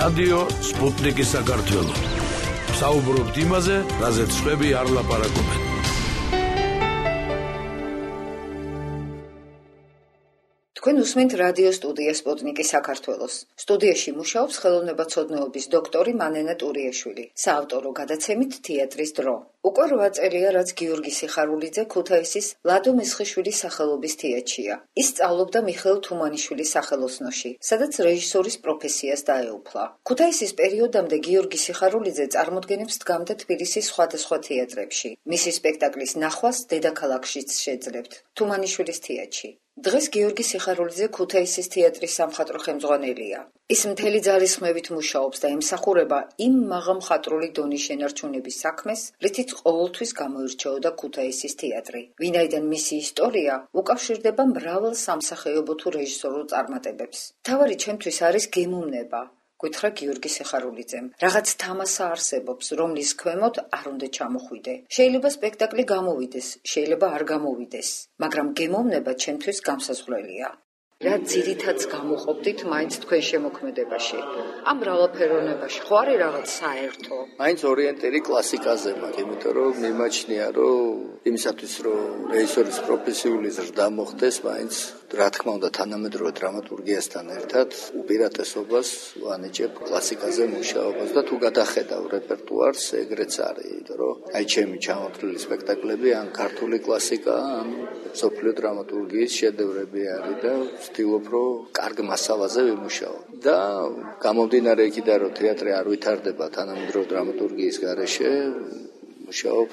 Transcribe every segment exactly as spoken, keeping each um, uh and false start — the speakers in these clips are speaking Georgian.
რადიო სპუტნიკი საქართველო. საუბრობთ იმაზე, რაზეც სხვები არ ლაპარაკობენ. თქვენ უსმენთ რადიო სტუდია სპუტნიკი საქართველოს. სტუდიაში მუშაობს ხელოვნებაცოდნეობის დოქტორი მანენა ტურიაშვილი, საავტორო გადაცემით თეატრის დრო. უკვე რვა წელია, რაც გიორგი სიხარულიძე ქუთაისის ლადო მესხიშვილის სახელობის თეატრია. ის სწავლობდა მიხეილ თუმანიშვილის სახელოსნოში, სადაც რეჟისორის პროფესიას დაეუფლა. ქუთაისის პერიოდამდე გიორგი სიხარულიძე წარმოდგენებს დგამდა თბილისის სხვადასხვა თეატრებში. მისი სპექტაკლის ნახვას დედაქალაქშიც შეძლებთ, თუმანიშვილის თეატრში. დღეს გიორგი სიხარულიძე ქუთაისის თეატრის სამხატვრო ხელმძღვანელია. ის მთელი ძალისხმევით მუშაობს და ემსახურება იმ მაღალმხატვრული დონის შენარჩუნების საქმეს, რითიც ყოველთვის გამოირჩეოდა ქუთაისის თეატრი. ვინაიდან მისი ისტორია უკავშირდება მრავალ სამსახიობო თუ რეჟისორულ წარმატებებს. მთავარი ჩემთვის არის გემოვნება. გითხრა გიორგი სიხარულიძემ. რაღაც თამასა არსებობს, რომლის ქვემოთ არ უნდა ჩამოხვიდე. შეიძლება სპექტაკლი გამოვიდეს, შეიძლება არ გამოვიდეს, მაგრამ გემოვნება ჩემთვის გამსაზღვრელია. რა ძირითადს გამოყოფდით მაინც თქვენ შემოქმედებაში? ამ მრავალფეროვნებაში ხო არის რაღაც საერთო? მაინც ორიენტირი კლასიკაზე მაქვს, იმიტომ რომ მიმაჩნია, რომ იმისათვის რომ რეჟისორის პროფესიული ზრდა მოხდეს, მაინც რა თქმა უნდა თანამედროვე დრამატურგიასთან ერთად უპირატესობას ვანიჭებ კლასიკაზე მუშაობას და თუ გადახედავ რეპერტუარს, ეგრეც არის, იმიტომ რომ აი ჩემი ჩამოთვლილი სპექტაკლები ან ქართული კლასიკა, ან მსოფლიო დრამატურგიის შედევრები არის და ვცდილობ, რომ კარგ მასალაზე ვიმუშაო. და გამომდინარე იქიდან, რომ თეატრი არ ვითარდება თანამედროვე დრამატურგიის გარეშე, მუშაობ.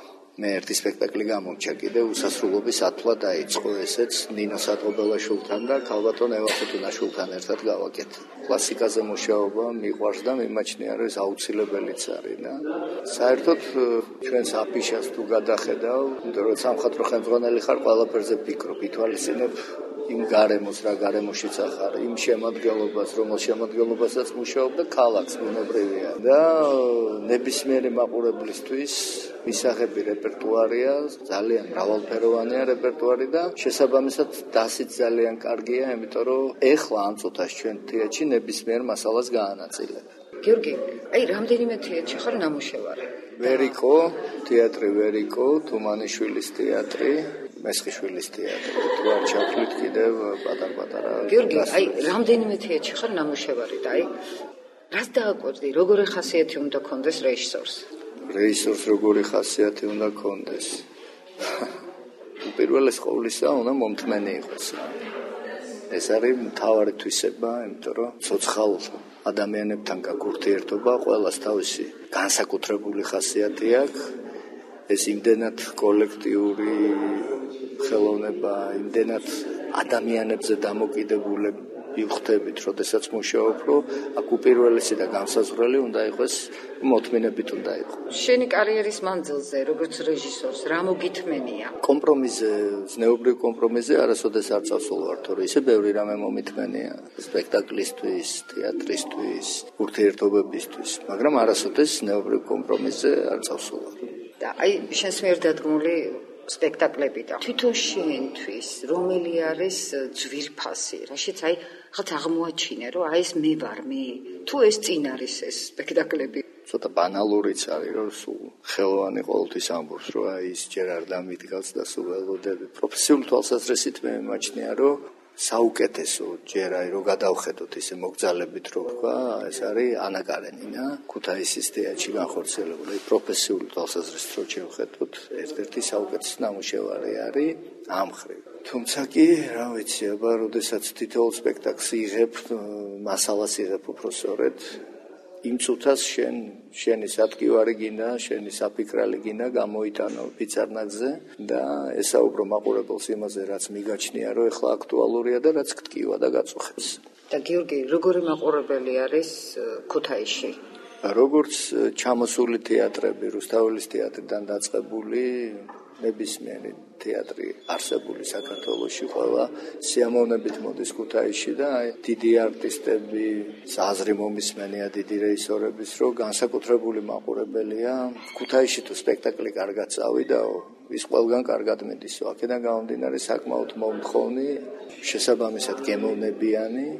მე ერთი სპექტაკლი გამოვჭა კიდე უსასრულობის ათვლა დაიწყო, ესეც ნინო სატყობელაშვილთან და ქალბატონ ევა ხუთუნაშვილთან ერთად გავაკეთე. კლასიკაზე მუშაობა მიყვარს და მიმაჩნია, რომ ეს აუცილებელიც არის და საერთოდ ჩვენს აფიშას თუ გადახედავ, იმიტომ რომ სამხატვრო ხელმძღვანელი ხარ, ყველაფერზე ფიქრობ, ითვალისწინებ იმ გარემოს, რა გარემოშიც ახარ, იმ შემადგენლობას, რომელ შემადგენლობასაც მუშაობ და ქალაქს ბუნებრივია. და ნებისმიერი მაყურებლისთვის მისაღები რეპერტუარია, ძალიან მრავალფეროვანია რეპერტუარი და შესაბამისად დასიც ძალიან კარგია, იმიტომ რომ ეხლა ამ წუთას ჩვენ თეატრში ნებისმიერ მასალას გაანაწილებ. გიორგი, აი რამდენიმე თეატრში ხარ ნამუშევარი? ვერიკო, თეატრი ვერიკო, თუმანიშვილის თეატრი, მესხიშვილის თეატრი. თუ არ ჩავთვლით კიდევ პატარ-პატარა. გიორგი, აი რამდენიმე თეატრში ხარ ნამუშევარი და აი რას დააკვირდი, როგორი ხასიათი უნდა ქონდეს რეჟისორს? რეჟისორს როგორი ხასიათი უნდა ქონდეს? უპირველეს ყოვლისა უნდა მომთმენი იყოს. ეს არის მთავარი თვისება, იმიტომ რომ ცოცხალ ადამიანებთან გაქურთიერთობა ყველას თავისი განსაკუთრებული ხასიათი აქვს. ეს იმდენად კოლექტიური ხელოვნება, იმდენად ადამიანებზე დამოკიდებული ვიხდებით, როდესაც მუშაობ, რომ აქ უპირველესი და განსაზღვრელი უნდა იყოს, მოთმინებით უნდა იყოს. შენი კარიერის მანძილზე, როგორც რეჟისორს, რა მოგითმენია? კომპრომისზე, ზნეობრივ კომპრომისზე არასოდეს არ წავსულვარ, თორე ისე ბევრი რამე მომითმენია სპექტაკლისთვის, თეატრისთვის, ურთიერთობებისთვის, მაგრამ არასოდეს ზნეობრივ კომპრომისზე არ წავსულვარ. და აი შენს მიერ დადგმული სპექტაკლები და თვითონ შენთვის რომელი არის ძვირფასი, რაშიც აი ხალხს აღმოაჩინე, რომ აი ეს მე ვარ მე, თუ ეს წინ არის ეს სპექტაკლები? ცოტა ბანალურიც არის, რომ სულ ხელოვანი ყოველთვის ამბობს, რომ აი ის ჯერ არ დამიდგავს და სულ ველოდები. პროფესიული თვალსაზრისით მე მიმაჩნია, რომ საუკეთესო ჯერ აი რო გადავხედოთ ისე მოგძალებით რო ვქვა, ეს არის ანა კარენინა, ქუთაისის თეატრში განხორციელებული პროფესიული თვალსაზრისით რო შევხედოთ, ერთ-ერთი საუკეთესო ნამუშევარი არის ამ ხრივ. თუმცა კი, რა ვიცი, აბა, როდესაც თითოეულ სპექტაკლს იღებ, მასალას იღებ უბრალოდ იმ წუთას შენ შენი სატკივარი გინდა, შენი საფიქრალი გინდა გამოიტანო ფიცარნაკზე და ესაუბრო მაყურებელს იმაზე, რაც მიგაჩნია, რომ ეხლა აქტუალურია და რაც გტკივა და გაწუხებს. და გიორგი, როგორი მაყურებელი არის ქუთაისში? როგორც ჩამოსული თეატრები, რუსთაველის თეატრიდან დაწყებული, ნებისმიერი თეატრი არსებული საქართველოში ყველა სიამოვნებით მოდის ქუთაისში და დიდი არტისტები, საზრი მომისმენია დიდი რეჟისორების, რომ განსაკუთრებული მაყურებელია. ქუთაისში თუ სპექტაკლი კარგად წავიდაო, ის ყველგან კარგად მიდისო. აქედან გამომდინარე საკმაოდ მომთხოვნი, შესაბამისად გემოვნებიანი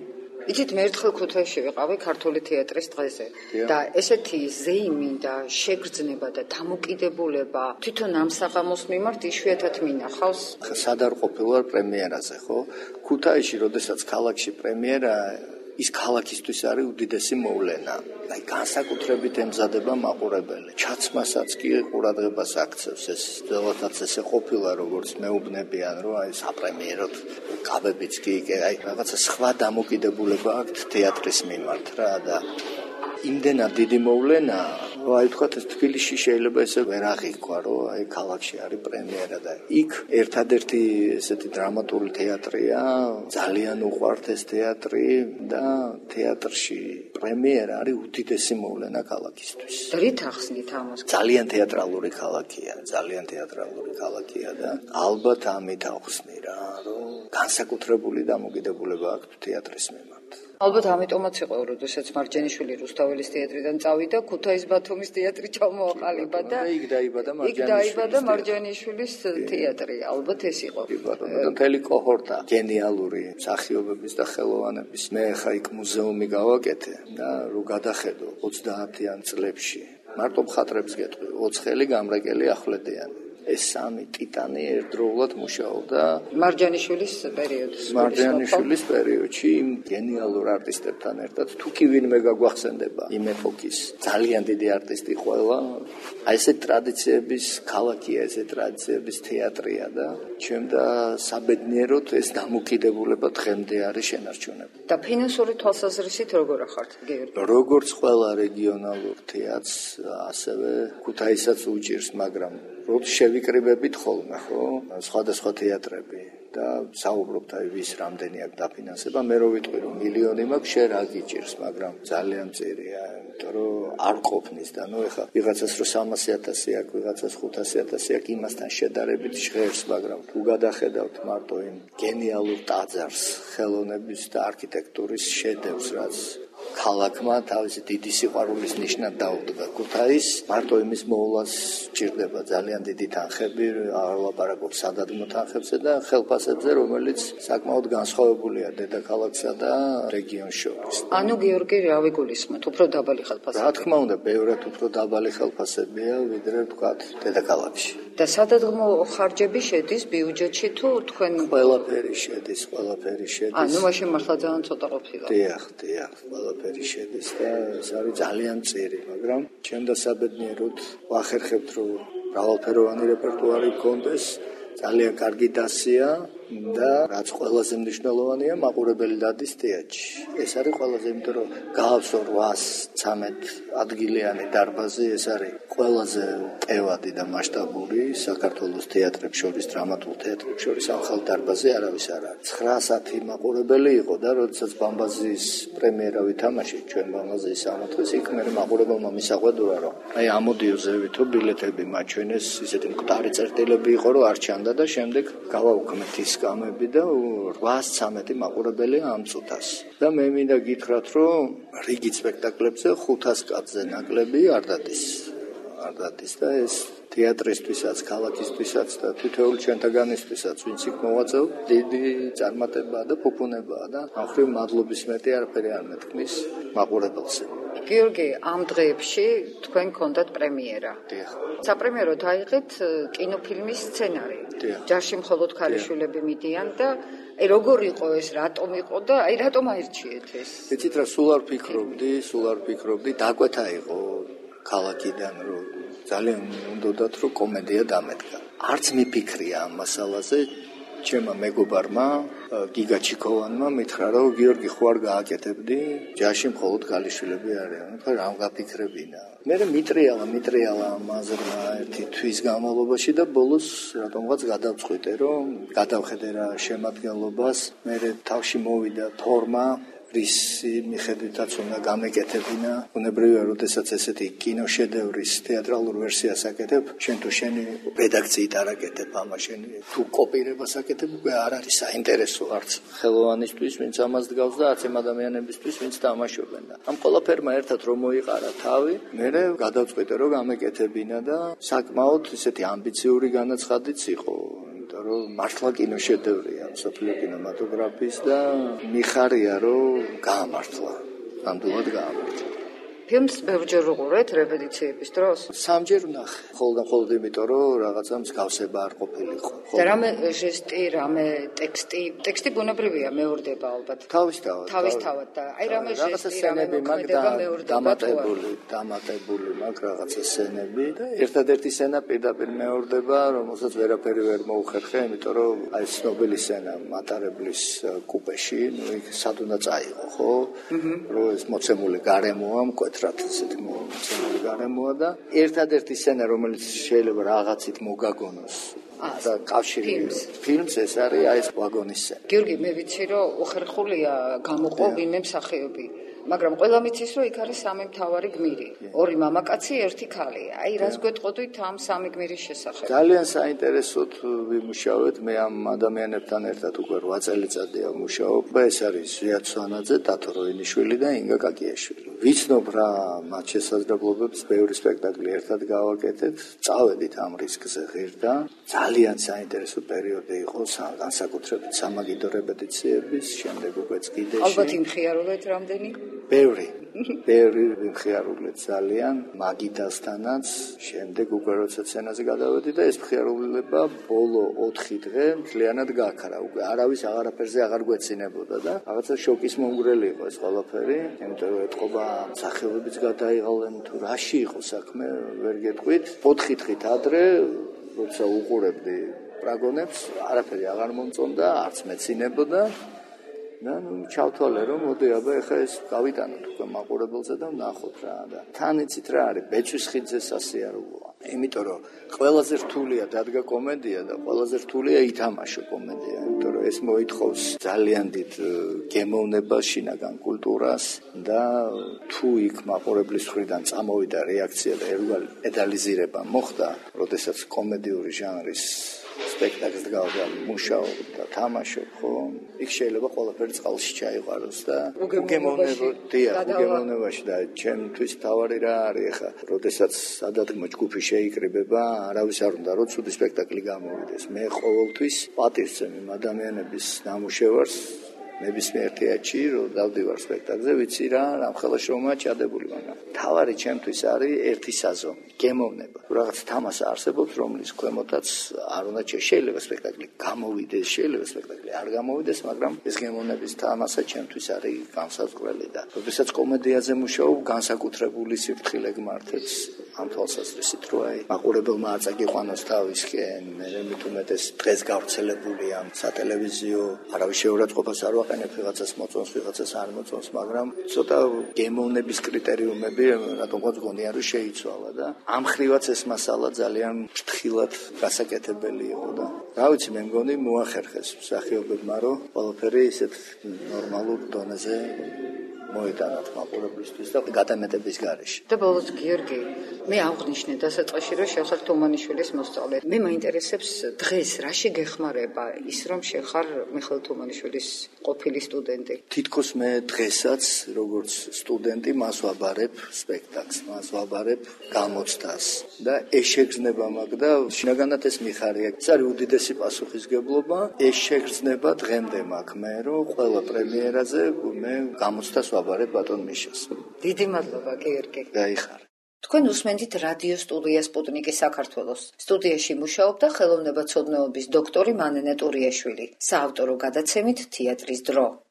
იცით, მე ერთხელ ქუთაისში ვიყავი ქართული თეატრის დღეზე და ესეთი ზეიმი და შეგრძნება და დამოკიდებულება თვითონ ამ საღამოს მიმართ იშვიათად მინახავს. სად არ ყოფილვარ პრემიერაზე, ხო? ქუთაისში, როდესაც ქალაქში პრემიერა ის ქალაქისთვის არის უდიდესი მოვლენა. აი განსაკუთრებით ემზადება მაყურებელი. ჩაცმასაც კი ყურადღებას აქცევს. ეს ძველადაც ესე ყოფილა, როგორც მეუბნებიან, რომ აი საპრემიეროდ კაბებიც კი აი რაღაცა სხვა დამოკიდებულება აქვს თეატრის მიმართ რა და იმდენად დიდი მოვლენა, რომ აი თქვა ეს თბილისში შეიძლება ესე ვერ აღიქვა, რომ აი ქალაქში არის პრემიერა და იქ ერთადერთი ესეთი დრამატული თეატრია, ძალიან უყვართ ეს თეატრი და თეატრში პრემიერა არის უდიდესი მოვლენა ქალაქისთვის. რით ახსნით ამას? ძალიან თეატრალური ქალაქია, ძალიან თეატრალური ქალაქია და ალბათ ამით ახსნი რა, რომ განსაკუთრებული დამოკიდებულება აქვს თეატრის მიმართ. ალბათ ამიტომაც იყო, როდესაც მარჯანიშვილი რუსთაველის თეატრიდან წავიდა, ქუთაის ბათუმის თეატრი ჩამოაყალიბა და იქ დაიბადა იქ დაიბადა მარჯანიშვილის თეატრი. ალბათ ეს იყო. მთელი კოჰორტა გენიალური მსახიობების და ხელოვანების. მე ხა იქ მუზეუმი გავაკეთე და რო გადახედო ოცდაათიან წლებში. მარტო მხატვრებს გეტყვი, ოცხელი, გამრეკელი, ახვლედიანი. ეს სამი ტიტანი ერთდროულად მუშაობდა მარჯანიშვილის პერიოდში. მარჯანიშვილის პერიოდში იმ გენიალურ არტისტებთან ერთად თუ კი ვინმე გაგვახსენდება იმ ეპოქის ძალიან დიდი არტისტი ყველა. აი ესე ტრადიციების ქალაქია, ესე ტრადიციების თეატრია და ჩემდა საბედნიეროდ ეს დამოკიდებულება დღემდე არის შენარჩუნებული. და ფინანსური თვალსაზრისით როგორ ახართ, გიორგი? როგორც ყველა რეგიონალურ თეატრს, ასევე ქუთაისაც უჭირს, მაგრამ როდის შევიკრიბებით ხოლმე, ხო? სხვადასხვა თეატრები და საუბრობთ აი ვის რამდენი აქვს დაფინანსება, მე რო ვიტყვი რომ მილიონი მაქვს, შენ რა გიჭირს, მაგრამ ძალიან მწირია, იმიტომ რომ არ ყოფნის და ნუ ეხა ვიღაცას რო სამასი ათასი აქვს, ვიღაცას ხუთასი ათასი აქვს, იმასთან შედარებით ჟღერს, მაგრამ თუ გადახედავთ მარტო იმ გენიალურ ტაძარს, ხელოვნების და არქიტექტურის შედევრს, რაც ქალაქმა თავისი დიდი სიყვარულის ნიშნად დაუდგა ქუთაის, მარტო იმის მოვლას ჭირდება ძალიან დიდი თანხები, არ ვლაპარაკობ სადადმო თანხებზე და ხელფასებზე, რომელიც საკმაოდ განსხვავებულია დედაქალაქსა და რეგიონს შორის. ანუ გიორგი, რა ვიგულისხმოთ, უფრო დაბალი ხელფასები? რა თქმა უნდა, ბევრად უფრო დაბალი ხელფასებია, ვიდრე ვთქვათ დედაქალაქში. და სადადმო ხარჯები შედის ბიუჯეტში თუ თქვენ ყველაფერი შედის, ყველაფერი შედის. ანუ მაშინ მართლა ძალიან ცოტა ყოფილა. დიახ, დიახ, ყველაფერი შედის და ეს არის ძალიან მწირი, მაგრამ ჩემ და საბედნიეროდ ვახერხებთ, რომ მრავალფეროვანი რეპერტუარი გქონდეს, ძალიან კარგი დასია და რაც ყველაზე მნიშვნელოვანია, მაყურებელი დადის თეატრში. ეს არის ყველაზე, იმიტომ რომ გაავსო რვაას ცამეტ ადგილიანი დარბაზი, ეს არის ყველაზე ტევადი და მასშტაბური საქართველოს თეატრებს შორის, დრამატულ თეატრებს შორის ახალ დარბაზი არავის არ არის. ცხრაასათი მაყურებელი იყო და როდესაც ბამბაზის პრემიერა ვითამაშეთ, ჩვენ ბამბაზის სამოთხეს, იქ მე მაყურებელმა მისაყვედურა, რომ აი ამოდიო ზევითო ბილეთები მაჩვენეს, ისეთი მკვდარი წერტილები იყო, რომ არ ჩანდა და შემდეგ გავაუქმეთ ის გამები და რვაას ცამეტი მაყურებელი ამ წუთას. და მე მინდა გითხრათ, რომ რიგი სპექტაკლებზე ხუთას კაცზე ნაკლები არ დადის. არ დადის და ეს თეატრისთვისაც, ქალაქისთვისაც და თითოეული ჩვენთაგანისთვისაც, ვინც იქ მოვაწევთ, დიდი წარმატებაა და ფუფუნებაა და ამხრივ მადლობის მეტი არაფერი არ მეთქმის მაყურებელს. გიორგი, ამ დღეებში თქვენ გქონდათ პრემიერა. დიახ. საპრემიერო დაიღეთ კინოფილმის სცენარი. ჯარში მხოლოდ ქალიშვილები მიდიან და აი როგორ იყო ეს, რატომ იყო და აი რატომ აირჩიეთ ეს? იცით რა, სულ არ ფიქრობდი, სულ არ ფიქრობდი, დაკვეთა იყო ქალაქიდან, რომ ძალიან უნდათ რომ კომედია დამედგა. არც მიფიქრია ამ მასალაზე. ჩემმა მეგობარმა გიგა ჩიკოვანმა მითხრა, რომ გიორგი ხო არ გააკეთებდი, ჯარში მხოლოდ ქალიშვილები არიან. ხო, რა გაფიქრებინა. მე მიტრიალა, მიტრიალა მაზრმა ერთი თვის განმავლობაში და ბოლოს რატომღაც გადავწყვიტე, რომ გადავხედე რა შემადგენლობას. მე თავში მოვიდა ფორმა რის მიხედვითაც უნდა გამეკეთებინა. უნებრივია, როდესაც ესეთი კინოშედევრის თეატრალურ ვერსიას აკეთებ, შენ თუ შენი რედაქციით არ აკეთებ ამას, შენ თუ კოპირებას აკეთებ, უკვე არ არის საინტერესო არც ხელოვანისთვის, ვინც ამას დგავს და არც იმ ადამიანებისთვის, ვინც თამაშობენ. ამ ყველაფერმა ერთად რომ მოიყარა თავი, მე გადავწყვიტე, რომ გამეკეთებინა და საკმაოდ ესეთი ამბიციური განაცხადიც იყო. რომ მართლა კინოშედევრია მსოფლიო კინემატოგრაფის და მიხარია რომ გაამართლა, ნამდვილად გაამართლა. ფილმს ბევრჯერ უყურეთ რეპეტიციების დროს? სამჯერ ვნახე. ხოლმე და მხოლოდ იმიტომ, რომ რაღაცა მსგავსება არ ყოფილიყო. და რამე ჟესტი, რამე ტექსტი, ტექსტი ბუნებრივია, მეორდება ალბათ. თავისთავად. თავისთავად და აი რამე ჟესტი, რამე მოქმედება მეორდება. დამატებული, დამატებული მაგ რაღაცა სცენები და ერთადერთი სცენა პირდაპირ მეორდება, რომელსაც ვერაფერი ვერ მოუხერხე, იმიტომ რომ აი ცნობილი სცენა მატარებლის კუპეში, ნუ იქ სად უნდა წაიღო, ხო? რომ ეს მოცემული გარემოა მკვეთ რათ ესეთი მოცემული გარემოა და ერთადერთი სცენა რომელიც შეიძლება რაღაცით მოგაგონოს და კავშირი ფილმს ეს არის აი ეს ვაგონის სცენა. გიორგი, მე ვიცი რომ უხერხულია გამოყო ვინმე მსახიობი, მაგრამ ყველა მიცის რომ იქ არის სამი მთავარი გმირი, ორი მამაკაცი, ერთი ქალი. აი რას გვეტყოდით ამ სამი გმირის შესახებ? ძალიან საინტერესოდ ვიმუშავეთ, მე ამ ადამიანებთან ერთად უკვე რვა წელიწადია ვმუშაობ. ეს არის ზვიად სვანაძე, დათო როინიშვილი და ინგა კაკიაშვილი. ვიცნობ რა მათ შესაძლებლობებს ბევრი სპექტაკლი ერთად გავაკეთეთ, წავედით ამ რისკზე ღირდა. ძალიან საინტერესო პერიოდი იყო, განსაკუთრებით სამაგიდო რეპეტიციების, შემდეგ უკვე წკიდეში. ალბათ იმხიარულეთ რამდენი? ბევრი. ბევრი ვიმხიარულეთ ძალიან მაგიდასთანაც, შემდეგ უკვე როცა სცენაზე გადავედი და ეს მხიარულება ბოლო ოთხი დღე მთლიანად გაქრა. უკვე არავის აღარაფერზე აღარ გვეცინებოდა და რაღაცა შოკის მომგვრელი იყო ეს ყველაფერი, იმიტომ რომ ეთყობა მსახიობებიც გადაიღალენ თუ რაში იყო საქმე, ვერ გეტყვით. ოთხი დღით ადრე, როცა უყურებდი პრაგონებს, არაფერი აღარ მომწონდა, არც მეცინებოდა. და ნუ ჩავთვალე რომ მოდი აბა ეხა ეს გავიტანოთ უკვე მაყურებელზე და ვნახოთ რა და თან იცით რა არის ბეჭვის ხიდზე სასიარულოა. იმიტომ რომ ყველაზე რთულია დადგა კომედია და ყველაზე რთულია ითამაშო კომედია, იმიტომ რომ ეს მოითხოვს ძალიან დიდ გემოვნება, შინაგან კულტურას და თუ იქ მაყურებლის მხრიდან წამოვიდა რეაქცია და ერგული ედალიზირება მოხდა, როდესაც კომედიური ჟანრის სპექტაკლს გავდა მუშაობ და თამაშობ, ხო? იქ შეიძლება ყველაფერი წყალში ჩაიყვაროს და უგემოვნებაში, უგემოვნებაში და ჩემთვის თავარი რა არის ახლა, როდესაც სადადგმო ჯგუფი შეიკრიბება, არავის არ უნდა რომ ცუდი სპექტაკლი გამოვიდეს. მე ყოველთვის პატივს ვცემ იმ ადამიანების ნამუშევარს, ნებისმიერ თეატრში რომ დავდივარ სპექტაკლზე, ვიცი რა, რამხელა შრომა ჩადებული, მაგრამ თავარი ჩემთვის არის ერთი საზომი, გემოვნება. რაღაც თამასა არსებობს, რომლის ქვემოთაც არ უნდა შეიძლება სპექტაკლი გამოვიდეს, შეიძლება სპექტაკლი არ გამოვიდეს, მაგრამ ეს გემოვნების თამასა ჩემთვის არის განსაზღვრელი და როდესაც კომედიაზე მუშაობ, განსაკუთრებული სიფრთხილე გმართებს ამ თვალსაზრისით, რომ აი მაყურებელმა არ წაგიყვანოს თავისკენ, მე მით უმეტეს დღეს გავრცელებული ამ სატელევიზიო არავის შეურაცხყოფას არ ვაყენებ, ვიღაცას მოწონს, ვიღაცას არ მოწონს, მაგრამ ცოტა გემოვნების კრიტერიუმები რატომღაც გონია რომ შეიცვალა და ამ ხრივაც ეს მასალა ძალიან ფრთხილად გასაკეთებელი იყო და რა ვიცი, მე მგონი მოახერხეს მსახიობებმა რომ ყველაფერი ისეთ ნორმალურ დონეზე მოიტანათ მაყურებლისთვის და გადამეტების გარეშე. და ბოლოს გიორგი, მე აღვნიშნე დასაწყისში რომ შევხარ თუმანიშვილის მოსწავლე. მე მაინტერესებს დღეს რაში გეხმარება ის რომ შეხარ მიხეილ თუმანიშვილის ყოფილი სტუდენტი. თითქოს მე დღესაც როგორც სტუდენტი მას ვაბარებ სპექტაკლს, მას ვაბარებ გამოცდას და ეს შეგრძნება მაგ და შინაგანად ეს მიხარია. ეს არის უდიდესი პასუხისგებლობა. ეს შეგრძნება დღემდე მაგ მე რომ ყველა პრემიერაზე მე გამოცდას ვაბარებ ბატონ მიშას. დიდი მადლობა გიორგი. გაიხარ. თქვენ უსმენთ რადიო სტუდია სპუტნიკი საქართველოს. სტუდიაში მუშაობდა ხელოვნებაცოდნეობის დოქტორი მანენე ტურიაშვილი. საავტორო გადაცემით თეატრის დრო.